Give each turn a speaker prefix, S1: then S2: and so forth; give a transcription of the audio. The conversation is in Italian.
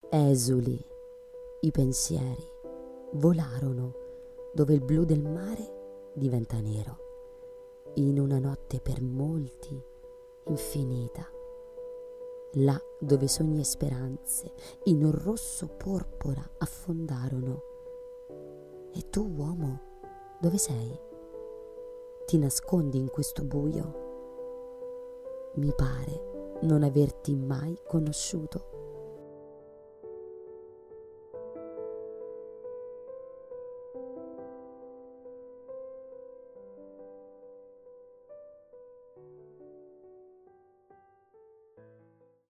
S1: Esuli i pensieri, volarono dove il blu del mare diventa nero, in una notte per molti infinita, là dove sogni e speranze in un rosso porpora affondarono. E tu, uomo, dove sei? Ti nascondi in questo buio? Mi pare non averti mai conosciuto.